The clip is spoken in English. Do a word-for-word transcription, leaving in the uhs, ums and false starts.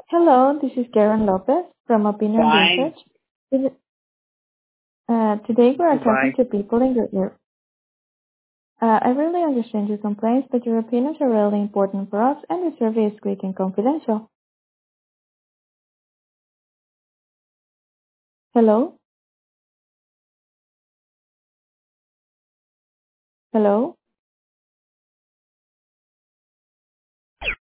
Hello, this is Karen Lopez from Opinion Fine. Research. Is- Uh, today we are talking Goodbye. to people in your ear. Uh, I really understand your complaints, but your opinions are really important for us, and the survey is quick and confidential. Hello? Hello?